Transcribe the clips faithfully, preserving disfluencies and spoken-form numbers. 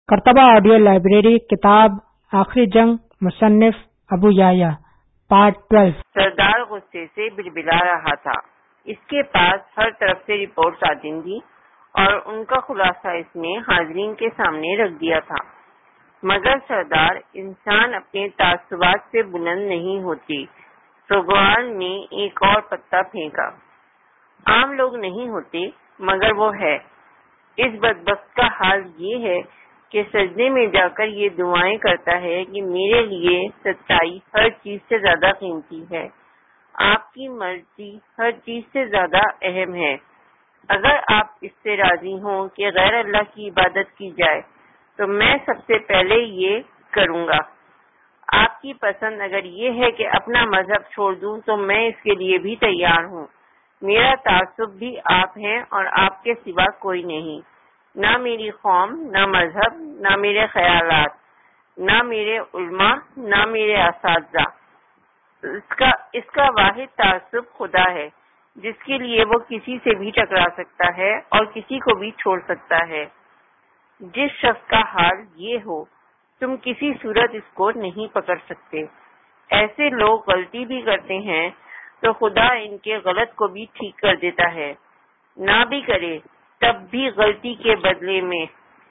کرتبہ audio library کتاب آخری جنگ مصنف ابو یحییٰ پارٹ بارہ۔ سردار غصے سے بلبلا رہا تھا۔ اس کے پاس ہر طرف سے رپورٹس آتی تھیں اور ان کا خلاصہ اس نے حاضرین کے سامنے رکھ دیا تھا، مگر سردار انسان اپنے تعصبات سے بلند نہیں ہوتی۔ سوگوان نے ایک اور پتا پھینکا۔ عام لوگ نہیں ہوتے مگر وہ ہے۔ اس بدبخت کا حال یہ ہے کہ سجدے میں جا کر یہ دعائیں کرتا ہے کہ میرے لیے سچائی ہر چیز سے زیادہ قیمتی ہے، آپ کی مرضی ہر چیز سے زیادہ اہم ہے۔ اگر آپ اس سے راضی ہوں کہ غیر اللہ کی عبادت کی جائے تو میں سب سے پہلے یہ کروں گا۔ آپ کی پسند اگر یہ ہے کہ اپنا مذہب چھوڑ دوں تو میں اس کے لیے بھی تیار ہوں۔ میرا تعصب بھی آپ ہیں اور آپ کے سوا کوئی نہیں، نہ میری قوم، نہ مذہب، نہ میرے خیالات، نہ میرے علماء، نہ میرے اساتذہ۔ اس کا اس کا واحد تعصب خدا ہے، جس کے لیے وہ کسی سے بھی ٹکرا سکتا ہے اور کسی کو بھی چھوڑ سکتا ہے۔ جس شخص کا حال یہ ہو تم کسی صورت اس کو نہیں پکڑ سکتے۔ ایسے لوگ غلطی بھی کرتے ہیں تو خدا ان کے غلط کو بھی ٹھیک کر دیتا ہے، نہ بھی کرے تب بھی غلطی کے بدلے میں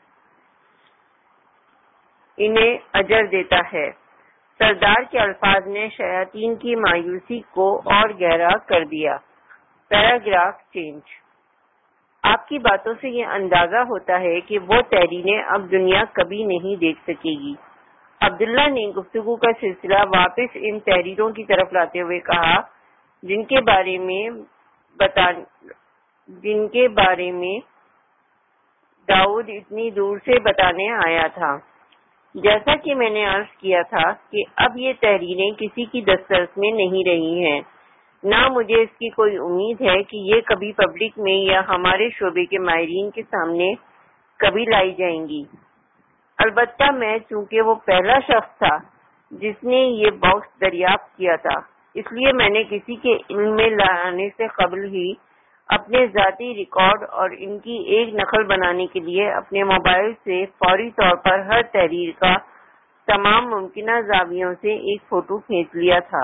انہیں اجر دیتا ہے۔ سردار کے الفاظ نے شیاطین کی مایوسی کو اور گہرا کر دیا۔ Paragraph change. آپ کی باتوں سے یہ اندازہ ہوتا ہے کہ وہ تحریریں اب دنیا کبھی نہیں دیکھ سکے گی۔ عبداللہ نے گفتگو کا سلسلہ واپس ان تحریروں کی طرف لاتے ہوئے کہا جن کے بارے میں بتا جن کے بارے میں داؤد اتنی دور سے بتانے آیا تھا۔ جیسا کہ میں نے عرض کیا تھا کہ اب یہ تحریریں کسی کی دسترس میں نہیں رہی ہیں، نہ مجھے اس کی کوئی امید ہے کہ یہ کبھی پبلک میں یا ہمارے شعبے کے ماہرین کے سامنے کبھی لائی جائیں گی۔ البتہ میں چونکہ وہ پہلا شخص تھا جس نے یہ باکس دریافت کیا تھا، اس لیے میں نے کسی کے علم میں لانے سے قبل ہی اپنے ذاتی ریکارڈ اور ان کی ایک نقل بنانے کے لیے اپنے موبائل سے فوری طور پر ہر تحریر کا تمام ممکنہ زاویوں سے ایک فوٹو کھینچ لیا تھا۔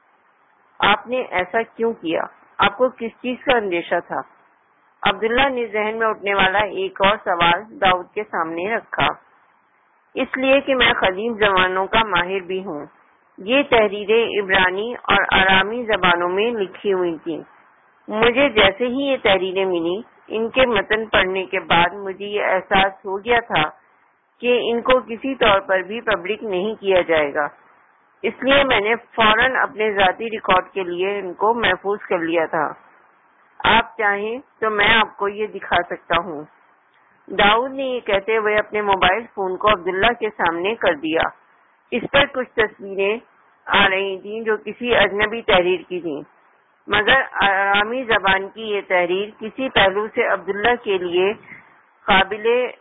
آپ نے ایسا کیوں کیا؟ آپ کو کس چیز کا اندیشہ تھا؟ عبداللہ نے ذہن میں اٹھنے والا ایک اور سوال داؤد کے سامنے رکھا۔ اس لیے کہ میں قدیم زمانوں کا ماہر بھی ہوں۔ یہ تحریریں عبرانی اور آرامی زبانوں میں لکھی ہوئی تھیں۔ مجھے جیسے ہی یہ تحریریں ملی، ان کے متن پڑھنے کے بعد مجھے یہ احساس ہو گیا تھا کہ ان کو کسی طور پر بھی پبلک نہیں کیا جائے گا، اس لیے میں نے فوراً اپنے ذاتی ریکارڈ کے لیے ان کو محفوظ کر لیا تھا۔ آپ چاہیں تو میں آپ کو یہ دکھا سکتا ہوں۔ داؤد نے یہ کہتے ہوئے اپنے موبائل فون کو عبداللہ کے سامنے کر دیا۔ اس پر کچھ تصویریں آ رہی تھیں جو کسی اجنبی تحریر کی تھیں، مگر آرامی زبان کی یہ تحریر کسی پہلو سے عبداللہ کے لیے قابل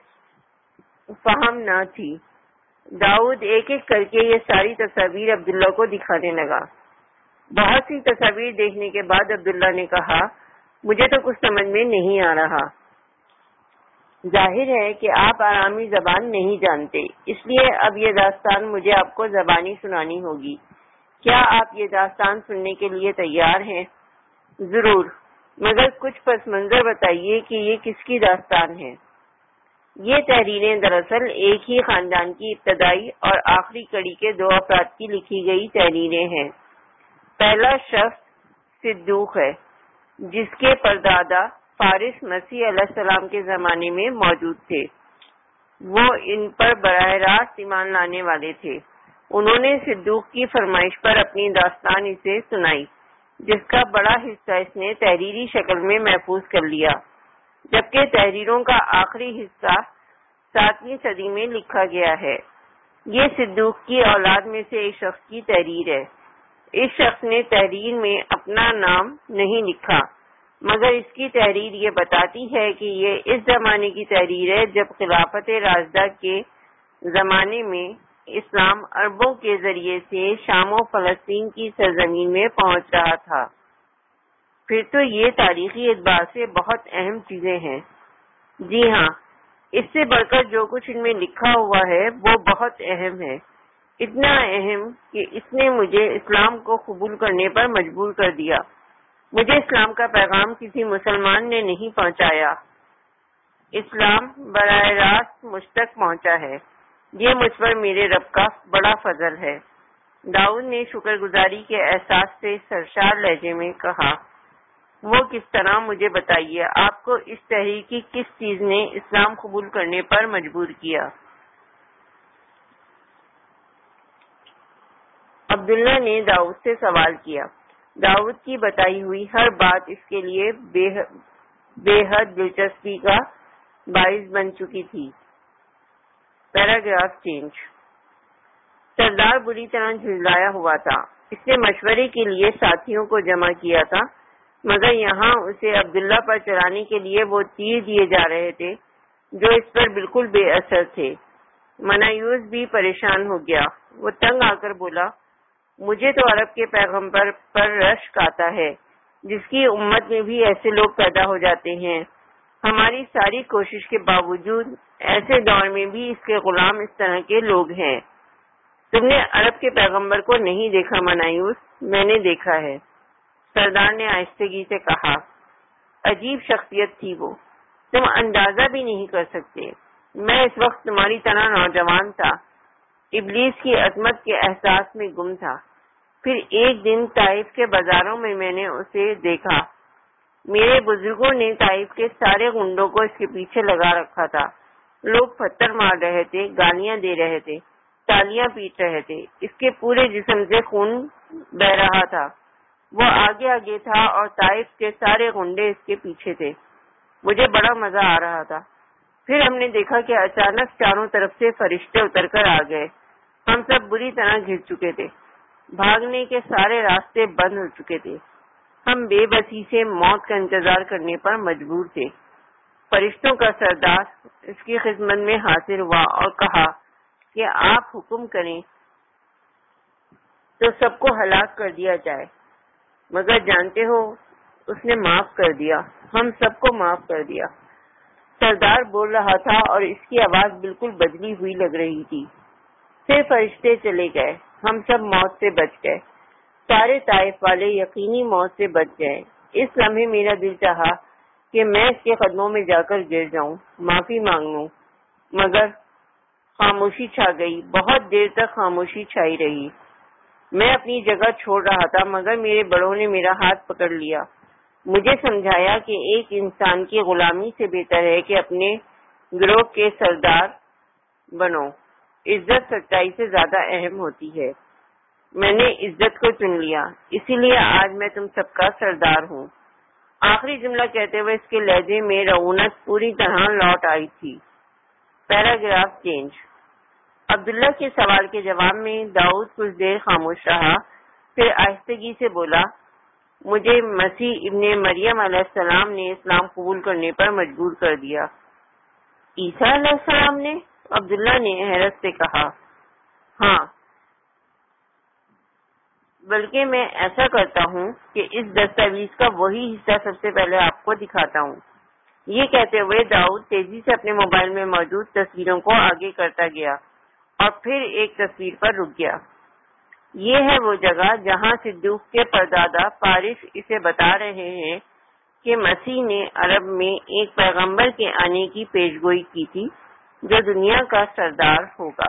فہم نہ تھی۔ داؤد ایک ایک کر کے یہ ساری تصاویر عبداللہ کو دکھانے لگا۔ بہت سی تصاویر دیکھنے کے بعد عبداللہ نے کہا، مجھے تو کچھ سمجھ میں نہیں آ رہا۔ ظاہر ہے کہ آپ آرامی زبان نہیں جانتے، اس لیے اب یہ داستان مجھے آپ کو زبانی سنانی ہوگی۔ کیا آپ یہ داستان سننے کے لیے تیار ہیں؟ ضرور، مگر کچھ پس منظر بتائیے کہ یہ کس کی داستان ہے۔ یہ تحریریں دراصل ایک ہی خاندان کی ابتدائی اور آخری کڑی کے دو افراد کی لکھی گئی تحریریں ہیں۔ پہلا شخص صدوق ہے، جس کے پردادا فارس مسیح علیہ السلام کے زمانے میں موجود تھے۔ وہ ان پر براہ راست ایمان لانے والے تھے۔ انہوں نے صدوق کی فرمائش پر اپنی داستان اسے سنائی، جس کا بڑا حصہ اس نے تحریری شکل میں محفوظ کر لیا، جبکہ تحریروں کا آخری حصہ ساتویں صدی میں لکھا گیا ہے۔ یہ صدوق کی اولاد میں سے ایک شخص کی تحریر ہے۔ اس شخص نے تحریر میں اپنا نام نہیں لکھا، مگر اس کی تحریر یہ بتاتی ہے کہ یہ اس زمانے کی تحریر ہے جب خلافت راشدہ کے زمانے میں اسلام عربوں کے ذریعے سے شام و فلسطین کی سرزمین میں پہنچ رہا تھا۔ پھر تو یہ تاریخی اعتبار سے بہت اہم چیزیں ہیں۔ جی ہاں، اس سے بڑھ کر جو کچھ ان میں لکھا ہوا ہے وہ بہت اہم ہے، اتنا اہم کہ اس نے مجھے اسلام کو قبول کرنے پر مجبور کر دیا۔ مجھے اسلام کا پیغام کسی مسلمان نے نہیں پہنچایا، اسلام براہ راست مجھ تک پہنچا ہے، یہ مجھ پر میرے رب کا بڑا فضل ہے۔ داؤد نے شکر گزاری کے احساس سے سرشار لہجے میں کہا، وہ کس طرح؟ مجھے بتائیے، آپ کو اس تحریک کی کس چیز نے اسلام قبول کرنے پر مجبور کیا؟ عبداللہ نے داؤد سے سوال کیا۔ داؤد کی بتائی ہوئی ہر بات اس کے لیے بے حد دلچسپی کا باعث بن چکی تھی۔ Paragraph change. سردار بری طرح جھنجھلایا ہوا تھا۔ اس نے مشورے کے لیے ساتھیوں کو جمع کیا تھا، مگر یہاں اسے عبداللہ پر چلانے کے لیے وہ تیر دیے جا رہے تھے جو اس پر بالکل بے اثر تھے۔ منایوس بھی پریشان ہو گیا۔ وہ تنگ آ کر بولا، مجھے تو عرب کے پیغمبر پر رشک آتا ہے، جس کی امت میں بھی ایسے لوگ پیدا ہو جاتے ہیں۔ ہماری ساری کوشش کے باوجود ایسے دور میں بھی اس کے غلام اس طرح کے لوگ ہیں۔ تم نے عرب کے پیغمبر کو نہیں دیکھا منایوس؟ میں نے دیکھا ہے، سردار نے آہستگی سے کہا۔ عجیب شخصیت تھی وہ، تم اندازہ بھی نہیں کر سکتے۔ میں اس وقت تمہاری طرح نوجوان تھا، ابلیس کی عظمت کے احساس میں گم تھا۔ پھر ایک دن طائف کے بازاروں میں میں نے اسے دیکھا۔ میرے بزرگوں نے طائف کے سارے گنڈوں کو اس کے پیچھے لگا رکھا تھا۔ لوگ پتھر مار رہے تھے، گالیاں دے رہے تھے، تالیاں پیٹ رہے تھے۔ اس کے پورے جسم سے خون بہ رہا تھا۔ وہ آگے آگے تھا اور طائف کے سارے گنڈے اس کے پیچھے تھے۔ مجھے بڑا مزہ آ رہا تھا۔ پھر ہم نے دیکھا کہ اچانک چاروں طرف سے فرشتے اتر کر آ گئے۔ ہم سب بری طرح گر چکے تھے، بھاگنے کے سارے راستے بند ہو چکے تھے۔ ہم بے بسی سے موت کا انتظار کرنے پر مجبور تھے۔ فرشتوں کا سردار اس کی خدمت میں حاضر ہوا اور کہا کہ آپ حکم کریں تو سب کو ہلاک کر دیا جائے، مگر جانتے ہو اس نے معاف کر دیا، ہم سب کو معاف کر دیا۔ سردار بول رہا تھا اور اس کی آواز بالکل بدلی ہوئی لگ رہی تھی۔ پھر فرشتے چلے گئے، ہم سب موت سے بچ گئے۔ سارے طائف والے یقینی موت سے بچ گئے۔ اس لمحے میرا دل چاہا کہ میں اس کے قدموں میں جا کر گر جاؤں، معافی مانگ لوں، مگر خاموشی چھا گئی۔ بہت دیر تک خاموشی چھائی رہی۔ میں اپنی جگہ چھوڑ رہا تھا، مگر میرے بڑوں نے میرا ہاتھ پکڑ لیا۔ مجھے سمجھایا کہ ایک انسان کی غلامی سے بہتر ہے کہ اپنے گروہ کے سردار بنو۔ عزت سچائی سے زیادہ اہم ہوتی ہے۔ میں نے عزت کو چن لیا، اسی لیے آج میں تم سب کا سردار ہوں۔ آخری جملہ کہتے ہوئے اس کے لہجے میں رعونت پوری طرح لوٹ آئی تھی۔ Paragraph change. عبداللہ کے سوال کے جواب میں داؤد کچھ دیر خاموش رہا، پھر آہستگی سے بولا، مجھے مسیح ابن مریم علیہ السلام نے اسلام قبول کرنے پر مجبور کر دیا۔ عیسیٰ علیہ السلام نے؟ عبداللہ نے حیرت سے کہا۔ ہاں، بلکہ میں ایسا کرتا ہوں کہ اس دستاویز کا وہی حصہ سب سے پہلے آپ کو دکھاتا ہوں۔ یہ کہتے ہوئے داؤد تیزی سے اپنے موبائل میں موجود تصویروں کو آگے کرتا گیا اور پھر ایک تصویر پر رک گیا۔ یہ ہے وہ جگہ جہاں صدوق کے پردادا فارس اسے بتا رہے ہیں کہ مسیح نے عرب میں ایک پیغمبر کے آنے کی پیشگوئی کی تھی جو دنیا کا سردار ہوگا۔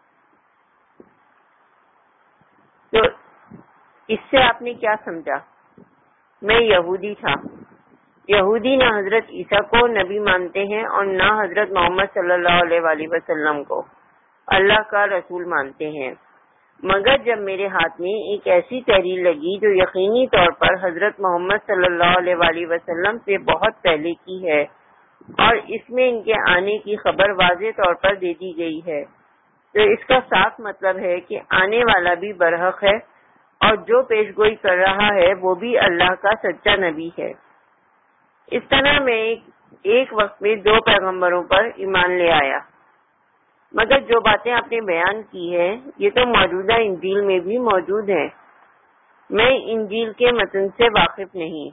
تو اس سے آپ نے کیا سمجھا؟ میں یہودی تھا۔ یہودی نہ حضرت عیسیٰ کو نبی مانتے ہیں اور نہ حضرت محمد صلی اللہ علیہ وآلہ وسلم کو اللہ کا رسول مانتے ہیں، مگر جب میرے ہاتھ میں ایک ایسی تحریر لگی جو یقینی طور پر حضرت محمد صلی اللہ علیہ وآلہ وسلم سے بہت پہلے کی ہے اور اس میں ان کے آنے کی خبر واضح طور پر دے دی گئی ہے، تو اس کا صاف مطلب ہے کہ آنے والا بھی برحق ہے اور جو پیش گوئی کر رہا ہے وہ بھی اللہ کا سچا نبی ہے۔ اس طرح میں ایک, ایک وقت میں دو پیغمبروں پر ایمان لے آیا، مگر جو باتیں آپ نے بیان کی ہے یہ تو موجودہ انجیل میں بھی موجود ہیں۔ میں انجیل کے متن سے واقف نہیں،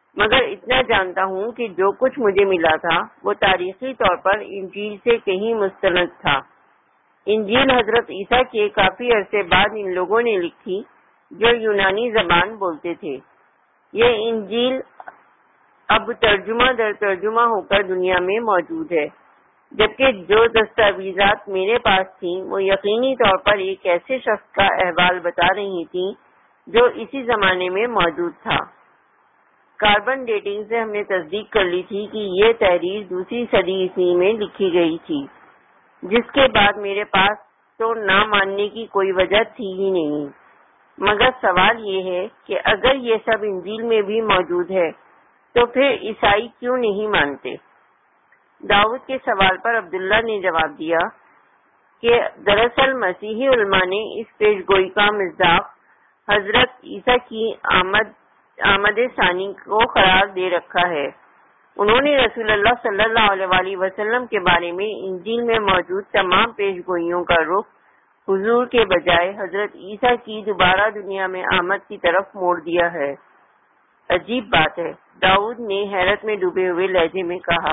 مگر اتنا جانتا ہوں کہ جو کچھ مجھے ملا تھا وہ تاریخی طور پر انجیل سے کہیں مستند تھا۔ انجیل حضرت عیسیٰ کے کافی عرصے بعد ان لوگوں نے لکھی جو یونانی زبان بولتے تھے۔ یہ انجیل اب ترجمہ در ترجمہ ہو کر دنیا میں موجود ہے، جبکہ جو دستاویزات میرے پاس تھیں وہ یقینی طور پر ایک ایسے شخص کا احوال بتا رہی تھیں جو اسی زمانے میں موجود تھا۔ کاربن ڈیٹنگ سے ہم نے تصدیق کر لی تھی کہ یہ تحریر دوسری صدی عیسوی میں لکھی گئی تھی، جس کے بعد میرے پاس تو نہ ماننے کی کوئی وجہ تھی ہی نہیں۔ مگر سوال یہ ہے کہ اگر یہ سب انجیل میں بھی موجود ہے تو پھر عیسائی کیوں نہیں مانتے؟ داؤد کے سوال پر عبداللہ نے جواب دیا کہ دراصل مسیحی علماء نے اس پیش گوئی کا مصداق حضرت عیسیٰ کی آمد آمد ثانی کو قرار دے رکھا ہے۔ انہوں نے رسول اللہ صلی اللہ علیہ وآلہ وسلم کے بارے میں انجیل میں موجود تمام پیش گوئیوں کا رخ حضور کے بجائے حضرت عیسیٰ کی دوبارہ دنیا میں آمد کی طرف موڑ دیا ہے۔ عجیب بات ہے، داؤد نے حیرت میں ڈوبے ہوئے لہجے میں کہا۔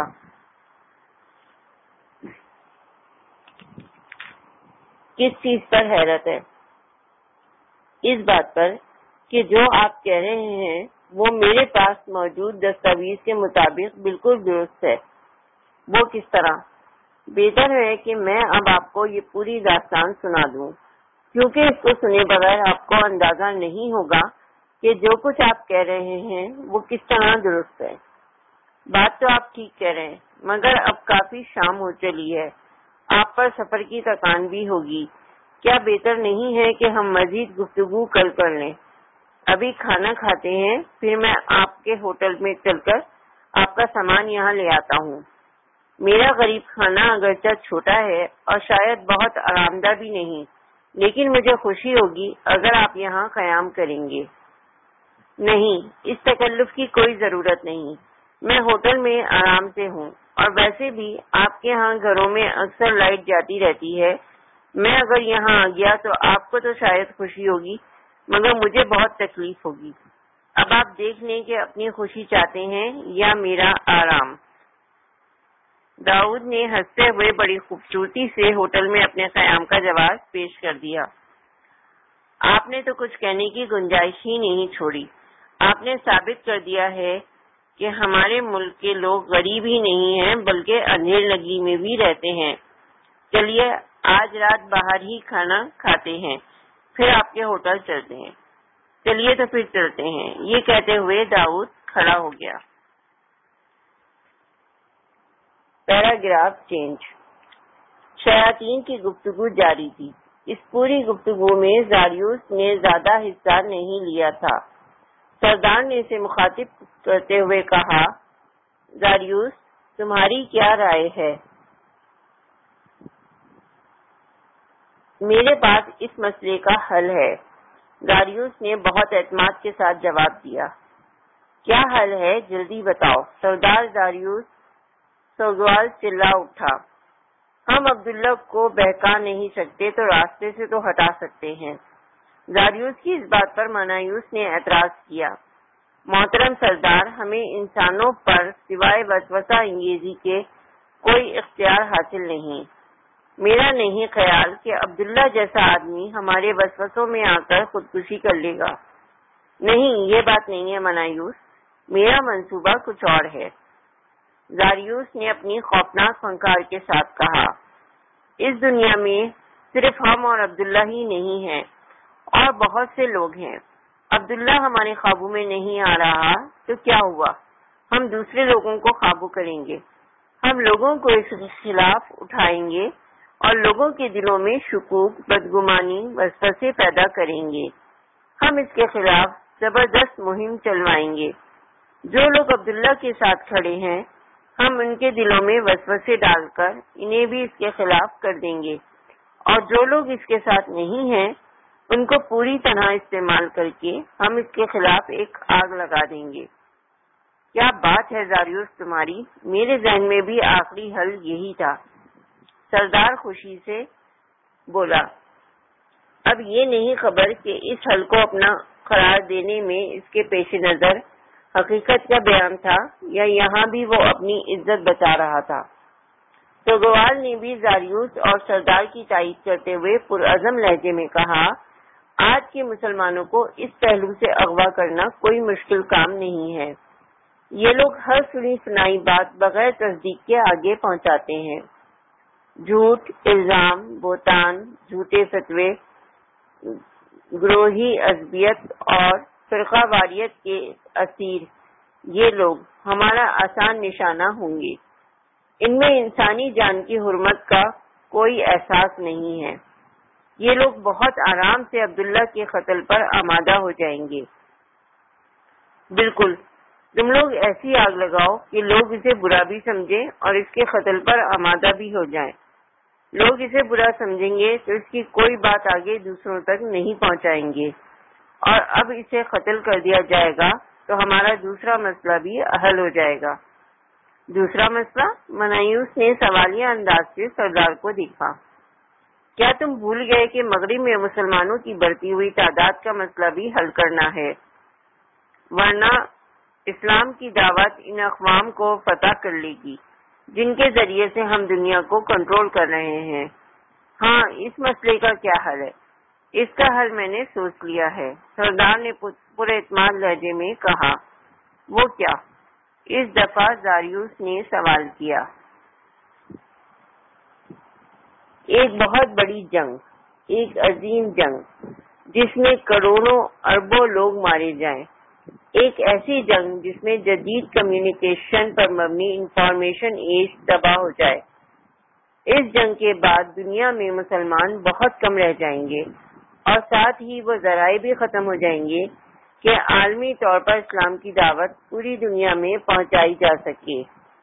کس چیز پر حیرت ہے؟ اس بات پر کہ جو آپ کہہ رہے ہیں وہ میرے پاس موجود دستاویز کے مطابق بالکل درست ہے۔ وہ کس طرح؟ بہتر ہے کہ میں اب آپ کو یہ پوری داستان سنا دوں، کیونکہ اس کو سنے بغیر آپ کو اندازہ نہیں ہوگا کہ جو کچھ آپ کہہ رہے ہیں وہ کس طرح درست ہے۔ بات تو آپ ٹھیک کہہ رہے ہیں، مگر اب کافی شام ہو چلی ہے، آپ پر سفر کی تھکان بھی ہوگی۔ کیا بہتر نہیں ہے کہ ہم مزید گفتگو کل کر لیں؟ ابھی کھانا کھاتے ہیں، پھر میں آپ کے ہوٹل میں چل کر آپ کا سامان یہاں لے آتا ہوں۔ میرا غریب خانہ اگرچہ چھوٹا ہے اور شاید بہت آرام دہ بھی نہیں، لیکن مجھے خوشی ہوگی اگر آپ یہاں قیام کریں گے۔ نہیں، اس تکلف کی کوئی ضرورت نہیں، میں ہوٹل میں آرام سے ہوں، اور ویسے بھی آپ کے ہاں گھروں میں اکثر لائٹ جاتی رہتی ہے۔ میں اگر یہاں آ گیا تو آپ کو تو شاید خوشی ہوگی، مگر مجھے بہت تکلیف ہوگی۔ اب آپ دیکھ لیں کہ اپنی خوشی چاہتے ہیں یا میرا آرام۔ داؤد نے ہنستے ہوئے بڑی خوبصورتی سے ہوٹل میں اپنے قیام کا جواز پیش کر دیا۔ آپ نے تو کچھ کہنے کی گنجائش ہی نہیں چھوڑی۔ آپ نے ثابت کر دیا ہے کہ ہمارے ملک کے لوگ غریب ہی نہیں ہیں بلکہ اندھیر لگی میں بھی رہتے ہیں۔ چلیے آج رات باہر ہی کھانا کھاتے ہیں، پھر آپ کے ہوٹل چلتے ہیں۔ چلیے تو پھر چلتے ہیں۔ یہ کہتے ہوئے داؤد کھڑا ہو گیا۔ Paragraph change. شیاطین کی گفتگو جاری تھی۔ اس پوری گفتگو میں زاریوس نے زیادہ حصہ نہیں لیا تھا۔ سردار نے اسے مخاطب کرتے ہوئے کہا، زاریوس، تمہاری کیا رائے ہے؟ میرے پاس اس مسئلے کا حل ہے، زاریوس نے بہت اعتماد کے ساتھ جواب دیا۔ کیا حل ہے؟ جلدی بتاؤ۔ سردار زاریوس سوگوال چلا اٹھا۔ ہم عبداللہ کو بہکا نہیں سکتے تو راستے سے تو ہٹا سکتے ہیں۔ زاریوس کی اس بات پر منایوس نے اعتراض کیا۔ محترم سردار، ہمیں انسانوں پر سوائے وسوسہ انگیزی کے کوئی اختیار حاصل نہیں۔ میرا نہیں خیال کہ عبداللہ جیسا آدمی ہمارے وسوسوں میں آ کر خودکشی کر لے گا۔ نہیں، یہ بات نہیں ہے منایوس، میرا منصوبہ کچھ اور ہے۔ زاریوس نے اپنی خوفناک فنکار کے ساتھ کہا، اس دنیا میں صرف ہم اور عبداللہ ہی نہیں ہیں، اور بہت سے لوگ ہیں۔ عبداللہ ہمارے قابو میں نہیں آ رہا تو کیا ہوا؟ ہم دوسرے لوگوں کو قابو کریں گے۔ ہم لوگوں کو اس کے خلاف اٹھائیں گے اور لوگوں کے دلوں میں شکوک، بدگمانی، وسوسے پیدا کریں گے۔ ہم اس کے خلاف زبردست مہم چلوائیں گے۔ جو لوگ عبداللہ کے ساتھ کھڑے ہیں، ہم ان کے دلوں میں وسوسے ڈال کر انہیں بھی اس کے خلاف کر دیں گے، اور جو لوگ اس کے ساتھ نہیں ہیں ان کو پوری طرح استعمال کر کے ہم اس کے خلاف ایک آگ لگا دیں گے۔ کیا بات ہے زاریوس تمہاری، میرے ذہن میں بھی آخری حل یہی تھا۔ سردار خوشی سے بولا، اب یہ نہیں خبر کہ اس حل کو اپنا قرار دینے میں اس کے پیش نظر حقیقت کا بیان تھا یا یہاں بھی وہ اپنی عزت بچا رہا تھا؟ تو گوال نے بھی زاریوس اور سردار کی تائید کرتے ہوئے پرعزم لہجے میں کہا، آج کے مسلمانوں کو اس پہلو سے اغوا کرنا کوئی مشکل کام نہیں ہے۔ یہ لوگ ہر سنی سنائی بات بغیر تصدیق کے آگے پہنچاتے ہیں۔ جھوٹ، الزام، بہتان، جھوٹے فتوے، گروہی عصبیت اور فرقہ واریت کے اسیر یہ لوگ ہمارا آسان نشانہ ہوں گے۔ ان میں انسانی جان کی حرمت کا کوئی احساس نہیں ہے۔ یہ لوگ بہت آرام سے عبداللہ کے قتل پر آمادہ ہو جائیں گے۔ بالکل، تم لوگ ایسی آگ لگاؤ کہ لوگ اسے برا بھی سمجھیں اور اس کے قتل پر آمادہ بھی ہو جائیں۔ لوگ اسے برا سمجھیں گے تو اس کی کوئی بات آگے دوسروں تک نہیں پہنچائیں گے، اور اب اسے قتل کر دیا جائے گا تو ہمارا دوسرا مسئلہ بھی حل ہو جائے گا۔ دوسرا مسئلہ؟ منایوس نے سوالیہ انداز سے سردار کو دیکھا۔ کیا تم بھول گئے کہ مغرب میں مسلمانوں کی بڑھتی ہوئی تعداد کا مسئلہ بھی حل کرنا ہے؟ ورنہ اسلام کی دعوت ان اقوام کو فتح کر لے گی جن کے ذریعے سے ہم دنیا کو کنٹرول کر رہے ہیں۔ ہاں، اس مسئلے کا کیا حل ہے؟ اس کا حل میں نے سوچ لیا ہے، سردار نے پر اعتماد لہجے میں کہا۔ وہ کیا؟ اس دفعہ زاریوس نے سوال کیا۔ ایک بہت بڑی جنگ، ایک عظیم جنگ جس میں کروڑوں اربوں لوگ مارے جائیں، ایک ایسی جنگ جس میں جدید کمیونیکیشن پر مبنی انفارمیشن ایج تباہ ہو جائے۔ اس جنگ کے بعد دنیا میں مسلمان بہت کم رہ جائیں گے، اور ساتھ ہی وہ ذرائع بھی ختم ہو جائیں گے کہ عالمی طور پر اسلام کی دعوت پوری دنیا میں پہنچائی جا سکے۔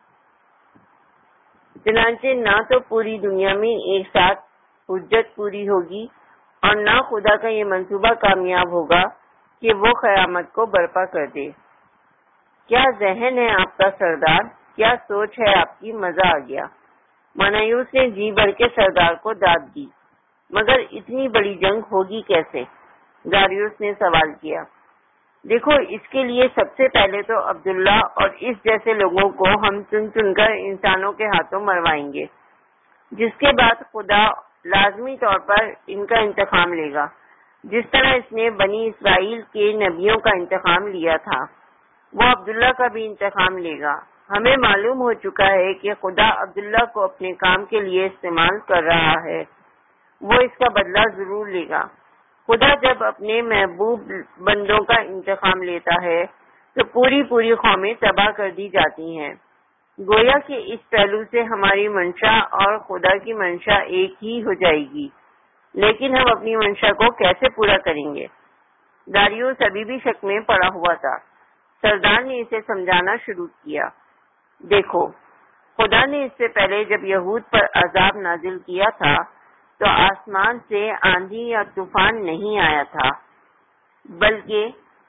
چنانچہ نہ تو پوری دنیا میں ایک ساتھ حجت پوری ہوگی، اور نہ خدا کا یہ منصوبہ کامیاب ہوگا کہ وہ قیامت کو برپا کر دے۔ کیا ذہن ہے آپ کا سردار، کیا سوچ ہے آپ کی، مزہ آ گیا۔ منایوس نے جی بھر کے سردار کو داد دی۔ مگر اتنی بڑی جنگ ہوگی کیسے؟ زاریوس نے سوال کیا۔ دیکھو، اس کے لیے سب سے پہلے تو عبداللہ اور اس جیسے لوگوں کو ہم چن چن کر انسانوں کے ہاتھوں مروائیں گے، جس کے بعد خدا لازمی طور پر ان کا انتقام لے گا، جس طرح اس نے بنی اسرائیل کے نبیوں کا انتقام لیا تھا۔ وہ عبداللہ کا بھی انتقام لے گا۔ ہمیں معلوم ہو چکا ہے کہ خدا عبداللہ کو اپنے کام کے لیے استعمال کر رہا ہے، وہ اس کا بدلہ ضرور لے گا۔ خدا جب اپنے محبوب بندوں کا انتقام لیتا ہے تو پوری پوری قومیں تباہ کر دی جاتی ہیں۔ گویا کہ اس پہلو سے ہماری منشا اور خدا کی منشا ایک ہی ہو جائے گی، لیکن ہم اپنی منشا کو کیسے پورا کریں گے؟ داریوس ابھی بھی شک میں پڑا ہوا تھا۔ سردار نے اسے سمجھانا شروع کیا۔ دیکھو، خدا نے اس سے پہلے جب یہود پر عذاب نازل کیا تھا تو آسمان سے آندھی یا طوفان نہیں آیا تھا، بلکہ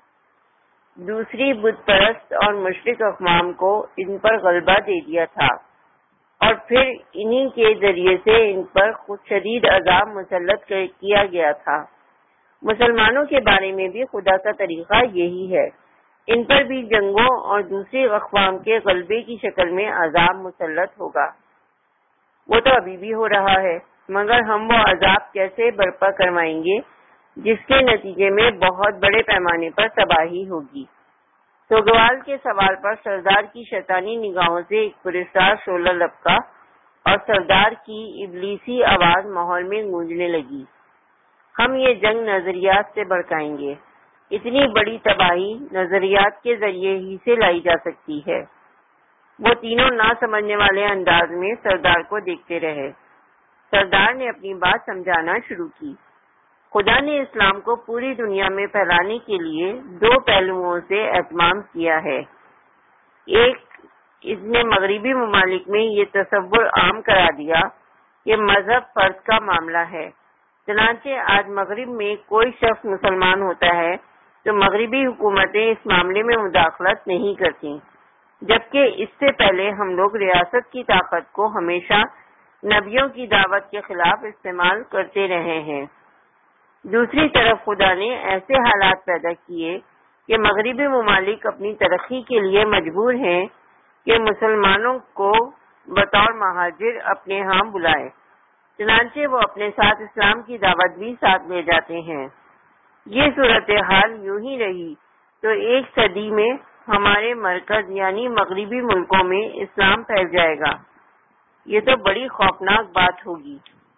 دوسری بت پرست اور مشرک اقوام کو ان پر غلبہ دے دیا تھا، اور پھر انہی کے ذریعے سے ان پر خود شدید عذاب مسلط کیا گیا تھا۔ مسلمانوں کے بارے میں بھی خدا کا طریقہ یہی ہے، ان پر بھی جنگوں اور دوسری اقوام کے غلبے کی شکل میں عذاب مسلط ہوگا۔ وہ تو ابھی بھی ہو رہا ہے، مگر ہم وہ عذاب کیسے برپا کروائیں گے جس کے نتیجے میں بہت بڑے پیمانے پر تباہی ہوگی؟ سوگوال کے سوال پر سردار کی شیطانی نگاہوں سے ایک پراسرار شعلہ لپکا، اور سردار کی ابلیسی آواز ماحول میں گونجنے لگی۔ ہم یہ جنگ نظریات سے بھڑکائیں گے۔ اتنی بڑی تباہی نظریات کے ذریعے ہی سے لائی جا سکتی ہے۔ وہ تینوں نہ سمجھنے والے انداز میں سردار کو دیکھتے رہے۔ سردار نے اپنی بات سمجھانا شروع کی۔ خدا نے اسلام کو پوری دنیا میں پھیلانے کے لیے دو پہلوؤں سے اہتمام کیا ہے۔ ایک، اس نے مغربی ممالک میں یہ تصور عام کرا دیا کہ مذہب فرض کا معاملہ ہے، چنانچہ آج مغرب میں کوئی شخص مسلمان ہوتا ہے تو مغربی حکومتیں اس معاملے میں مداخلت نہیں کرتی، جبکہ اس سے پہلے ہم لوگ ریاست کی طاقت کو ہمیشہ نبیوں کی دعوت کے خلاف استعمال کرتے رہے ہیں۔ دوسری طرف خدا نے ایسے حالات پیدا کیے کہ مغربی ممالک اپنی ترقی کے لیے مجبور ہیں کہ مسلمانوں کو بطور مہاجر اپنے ہاں بلائے، چنانچہ وہ اپنے ساتھ اسلام کی دعوت بھی ساتھ لے جاتے ہیں۔ یہ صورتحال یوں ہی رہی تو ایک صدی میں ہمارے مرکز یعنی مغربی ملکوں میں اسلام پھیل جائے گا۔ یہ تو بڑی خوفناک بات ہوگی،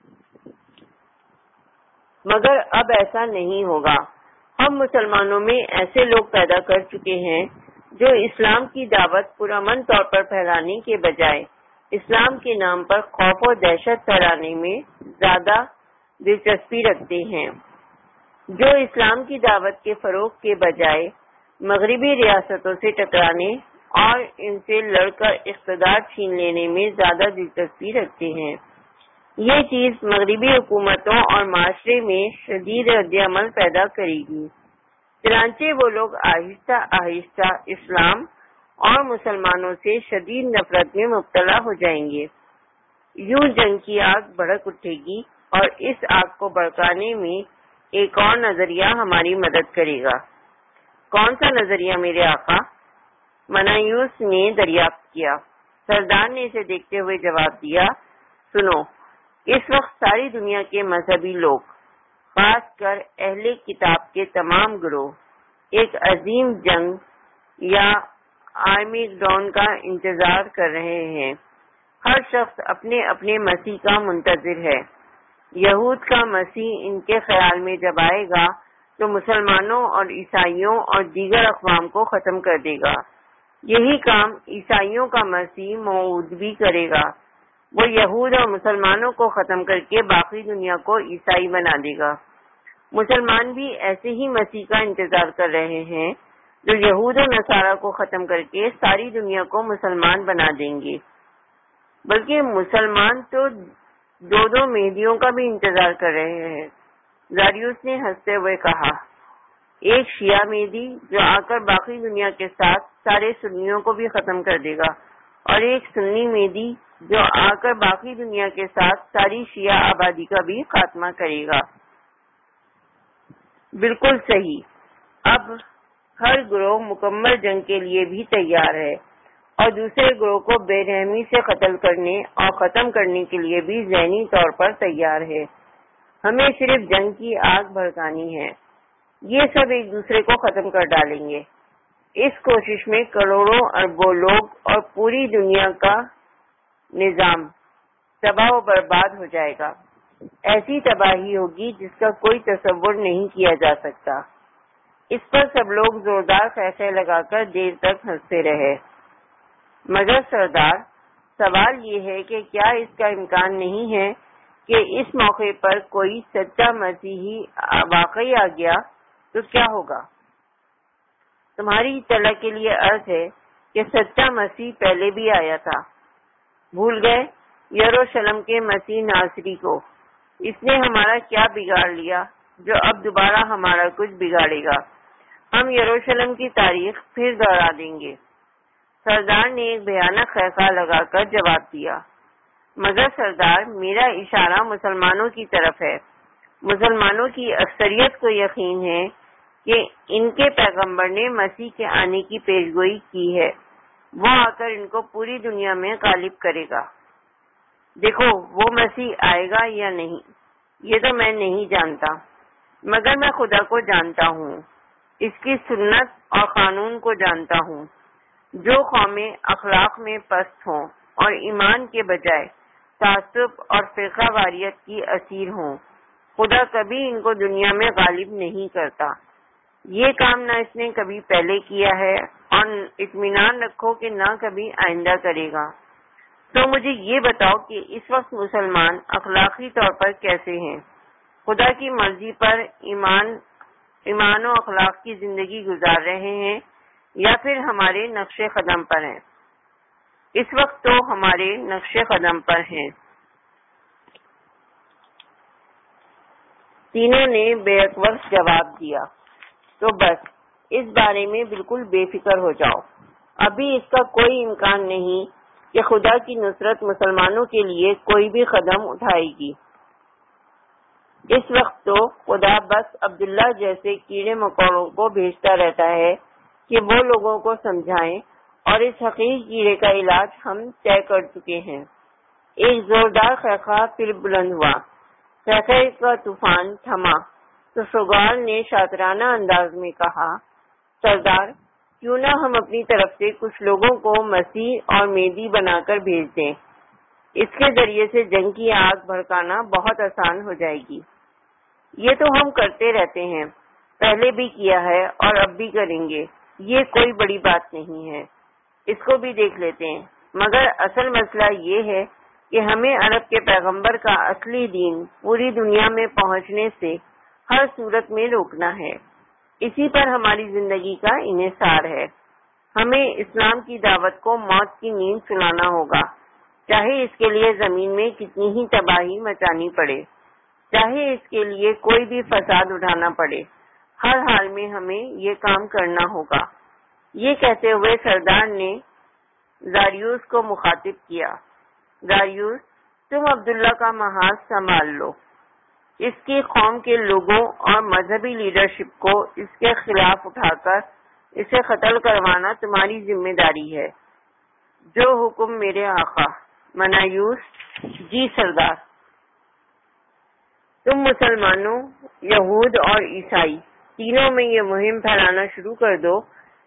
مگر اب ایسا نہیں ہوگا۔ ہم مسلمانوں میں ایسے لوگ پیدا کر چکے ہیں جو اسلام کی دعوت پرامن طور پر پھیلانے کے بجائے اسلام کے نام پر خوف و دہشت پھیلانے میں زیادہ دلچسپی رکھتے ہیں، جو اسلام کی دعوت کے فروغ کے بجائے مغربی ریاستوں سے ٹکرانے اور ان سے لڑ کر اقتدار چھین لینے میں زیادہ دلچسپی رکھتے ہیں۔ یہ چیز مغربی حکومتوں اور معاشرے میں شدید رد عمل پیدا کرے گی، چنانچہ وہ لوگ آہستہ آہستہ اسلام اور مسلمانوں سے شدید نفرت میں مبتلا ہو جائیں گے۔ یوں جنگ کی آگ بھڑک اٹھے گی اور اس آگ کو بھڑکانے میں ایک اور نظریہ ہماری مدد کرے گا۔ کون سا نظریہ میرے آقا؟ منایوس نے دریافت کیا۔ سردار نے اسے دیکھتے ہوئے جواب دیا، سنو، اس وقت ساری دنیا کے مذہبی لوگ، خاص کر اہل کتاب کے تمام گروہ، ایک عظیم جنگ یا آرمیگڈون کا انتظار کر رہے ہیں۔ ہر شخص اپنے اپنے مسیح کا منتظر ہے۔ یہود کا مسیح ان کے خیال میں جب آئے گا تو مسلمانوں اور عیسائیوں اور دیگر اقوام کو ختم کر دے گا۔ یہی کام عیسائیوں کا مسیح موعود بھی کرے گا۔ وہ یہود اور مسلمانوں کو ختم کر کے باقی دنیا کو عیسائی بنا دے گا۔ مسلمان بھی ایسے ہی مسیح کا انتظار کر رہے ہیں جو یہود و نصارہ کو ختم کر کے ساری دنیا کو مسلمان بنا دیں گے۔ بلکہ مسلمان تو دو دو مہدیوں کا بھی انتظار کر رہے ہیں۔ داریوس نے ہنستے ہوئے کہا، ایک شیعہ مہدی جو آ کر باقی دنیا کے ساتھ سارے سنیوں کو بھی ختم کر دے گا، اور ایک سنی مہدی جو آ کر باقی دنیا کے ساتھ ساری شیعہ آبادی کا بھی خاتمہ کرے گا۔ بالکل صحیح۔ اب ہر گروہ مکمل جنگ کے لیے بھی تیار ہے اور دوسرے گروہ کو بے رحمی سے قتل کرنے اور ختم کرنے کے لیے بھی ذہنی طور پر تیار ہے۔ ہمیں صرف جنگ کی آگ بھڑکانی ہے۔ یہ سب ایک دوسرے کو ختم کر ڈالیں گے۔ اس کوشش میں کروڑوں اربوں لوگ اور پوری دنیا کا نظام تباہ و برباد ہو جائے گا۔ ایسی تباہی ہوگی جس کا کوئی تصور نہیں کیا جا سکتا۔ اس پر سب لوگ زوردار خیخے لگا کر دیر تک ہنستے رہے۔ مگر سردار، سوال یہ ہے کہ کیا اس کا امکان نہیں ہے کہ اس موقع پر کوئی سچا مسیحی واقعی آ گیا تو کیا ہوگا؟ تمہاری اطلاع کے لیے عرض ہے کہ سچا مسیح پہلے بھی آیا تھا۔ بھول گئے یروشلم کے مسیح ناصری کو؟ اس نے ہمارا کیا بگاڑ لیا جو اب دوبارہ ہمارا کچھ بگاڑے گا؟ ہم یروشلم کی تاریخ پھر دوہرا دیں گے۔ سردار نے ایک بھیانک خیخہ لگا کر جواب دیا، مگر سردار، میرا اشارہ مسلمانوں کی طرف ہے۔ مسلمانوں کی اکثریت کو یقین ہے کہ ان کے پیغمبر نے مسیح کے آنے کی پیشگوئی کی ہے۔ وہ آ کر ان کو پوری دنیا میں غالب کرے گا۔ دیکھو، وہ مسیح آئے گا یا نہیں، یہ تو میں نہیں جانتا، مگر میں خدا کو جانتا ہوں، اس کی سنت اور قانون کو جانتا ہوں۔ جو قومیں اخلاق میں پست ہوں اور ایمان کے بجائے تعصب اور فرقہ واریت کی اسیر ہوں، خدا کبھی ان کو دنیا میں غالب نہیں کرتا۔ یہ کام نہ اس نے کبھی پہلے کیا ہے اور اطمینان رکھو کہ نہ کبھی آئندہ کرے گا۔ تو مجھے یہ بتاؤ کہ اس وقت مسلمان اخلاقی طور پر کیسے ہیں؟ خدا کی مرضی پر ایمان ایمان و اخلاق کی زندگی گزار رہے ہیں یا پھر ہمارے نقش قدم پر ہیں؟ اس وقت تو ہمارے نقش قدم پر ہیں۔ تینوں نے بیک وقت جواب دیا، تو بس اس بارے میں بالکل بے فکر ہو جاؤ۔ ابھی اس کا کوئی امکان نہیں کہ خدا کی نصرت مسلمانوں کے لیے کوئی بھی قدم اٹھائے گی۔ اس وقت تو خدا بس عبداللہ جیسے کیڑے مکوڑوں کو بھیجتا رہتا ہے کہ وہ لوگوں کو سمجھائیں، اور اس حقیر کیڑے کا علاج ہم طے کر چکے ہیں۔ ایک زوردار خیخہ پھر بلند ہوا۔ خیخے کا طوفان تھما تو سگال نے شاطرانہ انداز میں کہا، سردار، کیوں نہ ہم اپنی طرف سے کچھ لوگوں کو مسیح اور مہدی بنا کر بھیج دیں؟ اس کے ذریعے سے جنگ کی آگ بھڑکانا بہت آسان ہو جائے گی۔ یہ تو ہم کرتے رہتے ہیں، پہلے بھی کیا ہے اور اب بھی کریں گے، یہ کوئی بڑی بات نہیں ہے، اس کو بھی دیکھ لیتے ہیں۔ مگر اصل مسئلہ یہ ہے کہ ہمیں عرب کے پیغمبر کا اصلی دین پوری دنیا میں پہنچنے سے ہر صورت میں روکنا ہے۔ اسی پر ہماری زندگی کا انحصار ہے۔ ہمیں اسلام کی دعوت کو موت کی نیند سلانا ہوگا، چاہے اس کے لیے زمین میں کتنی ہی تباہی مچانی پڑے، چاہے اس کے لیے کوئی بھی فساد اٹھانا پڑے، ہر حال میں ہمیں یہ کام کرنا ہوگا۔ یہ کہتے ہوئے سردار نے زاریوس کو مخاطب کیا، زاریوس، تم عبداللہ کا محاذ سنبھال لو، اس کی قوم کے لوگوں اور مذہبی لیڈرشپ کو اس کے خلاف اٹھا کر اسے قتل کروانا تمہاری ذمہ داری ہے۔ جو حکم میرے آقا۔ منایوس، جی سردار۔ تم مسلمانوں، یہود اور عیسائی تینوں میں یہ مہم پھیلانا شروع کر دو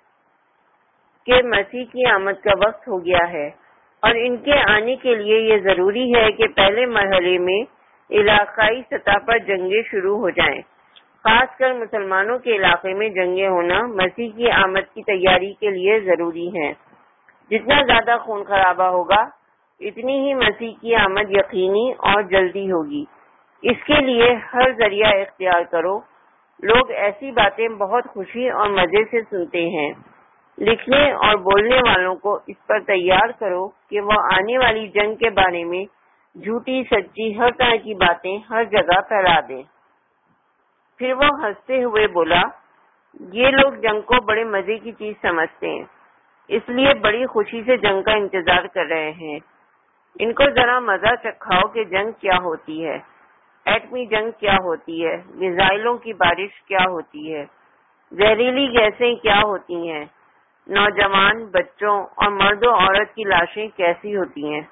کہ مسیح کی آمد کا وقت ہو گیا ہے، اور ان کے آنے کے لیے یہ ضروری ہے کہ پہلے مرحلے میں علاقائی سطح پر جنگیں شروع ہو جائیں۔ خاص کر مسلمانوں کے علاقے میں جنگیں ہونا مسیح کی آمد کی تیاری کے لیے ضروری ہے۔ جتنا زیادہ خون خرابہ ہوگا، اتنی ہی مسیح کی آمد یقینی اور جلدی ہوگی۔ اس کے لیے ہر ذریعہ اختیار کرو۔ لوگ ایسی باتیں بہت خوشی اور مزے سے سنتے ہیں۔ لکھنے اور بولنے والوں کو اس پر تیار کرو کہ وہ آنے والی جنگ کے بارے میں جھوٹی سچی ہر طرح کی باتیں ہر جگہ پھیلا دیں۔ پھر وہ ہنستے ہوئے بولا، یہ لوگ جنگ کو بڑے مزے کی چیز سمجھتے ہیں، اس لیے بڑی خوشی سے جنگ کا انتظار کر رہے ہیں۔ ان کو ذرا مزہ چکھاؤ کہ جنگ کیا ہوتی ہے، ایٹمی جنگ کیا ہوتی ہے، میزائلوں کی بارش کیا ہوتی ہے، زہریلی گیسیں کیا ہوتی ہیں، نوجوان، بچوں اور مرد و عورت کی لاشیں کیسی ہوتی ہیں،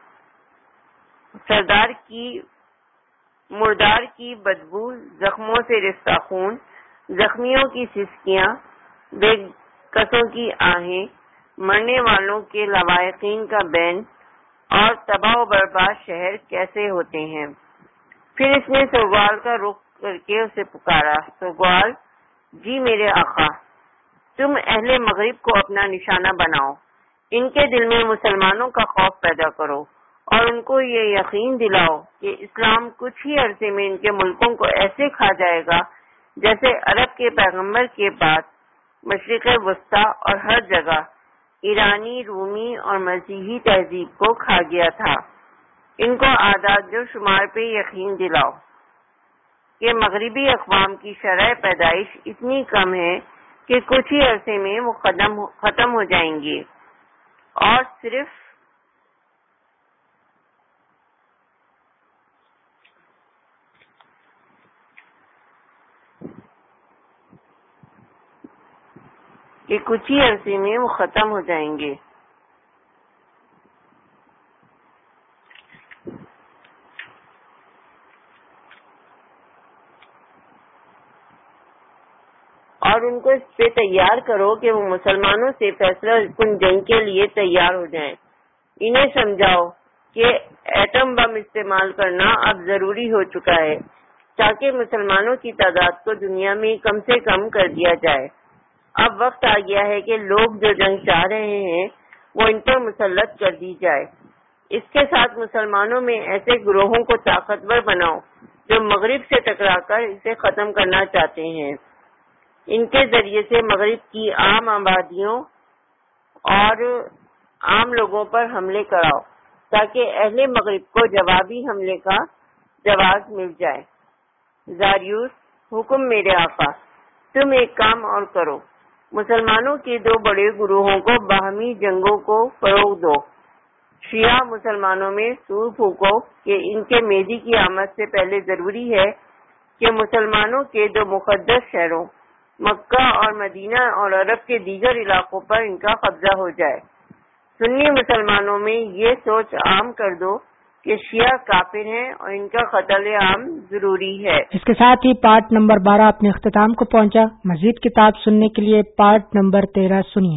سردار کی مردار کی بدبو، زخموں سے رشتہ خون، زخمیوں کی سسکیاں، بے کسوں کی آہیں، مرنے والوں کے لواحقین کا بین، اور تباہ و برباد شہر کیسے ہوتے ہیں۔ پھر اس نے سوگوال کا رخ کر کے اسے پکارا، سوگوال، جی میرے آقا، تم اہل مغرب کو اپنا نشانہ بناؤ، ان کے دل میں مسلمانوں کا خوف پیدا کرو اور ان کو یہ یقین دلاؤ کہ اسلام کچھ ہی عرصے میں ان کے ملکوں کو ایسے کھا جائے گا جیسے عرب کے پیغمبر کے بعد مشرق وسطی اور ہر جگہ ایرانی، رومی اور مسیحی تہذیب کو کھا گیا تھا۔ ان کو اعداد و شمار پہ یقین دلاؤ کہ مغربی اقوام کی شرح پیدائش اتنی کم ہے کہ کچھ ہی عرصے میں وہ ختم ہو جائیں گے، اور صرف کہ کچھ ہی عرصے میں وہ ختم ہو جائیں گے۔ اور ان کو اس پہ تیار کرو کہ وہ مسلمانوں سے فیصلہ کن جنگ کے لیے تیار ہو جائیں۔ انہیں سمجھاؤ کہ ایٹم بم استعمال کرنا اب ضروری ہو چکا ہے تاکہ مسلمانوں کی تعداد کو دنیا میں کم سے کم کر دیا جائے۔ اب وقت آ گیا ہے کہ لوگ جو جنگ چاہ رہے ہیں وہ ان پر مسلط کر دی جائے۔ اس کے ساتھ مسلمانوں میں ایسے گروہوں کو طاقتور بناؤ جو مغرب سے ٹکرا کر اسے ختم کرنا چاہتے ہیں۔ ان کے ذریعے سے مغرب کی عام آبادیوں اور عام لوگوں پر حملے کراؤ تاکہ اہل مغرب کو جوابی حملے کا جواز مل جائے۔ زاریوس، حکم میرے آقا، تم ایک کام اور کرو، مسلمانوں کے دو بڑے گروہوں کو باہمی جنگوں کو فروغ دو۔ شیعہ مسلمانوں میں سور پھونکو کہ ان کے مہدی کی آمد سے پہلے ضروری ہے کہ مسلمانوں کے دو مقدس شہروں مکہ اور مدینہ اور عرب کے دیگر علاقوں پر ان کا قبضہ ہو جائے۔ سنی مسلمانوں میں یہ سوچ عام کر دو کہ شیعہ کافر ہیں اور ان کا قتل عام ضروری ہے۔ اس کے ساتھ ہی پارٹ نمبر بارہ اپنے اختتام کو پہنچا۔ مزید کتاب سننے کے لیے پارٹ نمبر تیرہ سنیے۔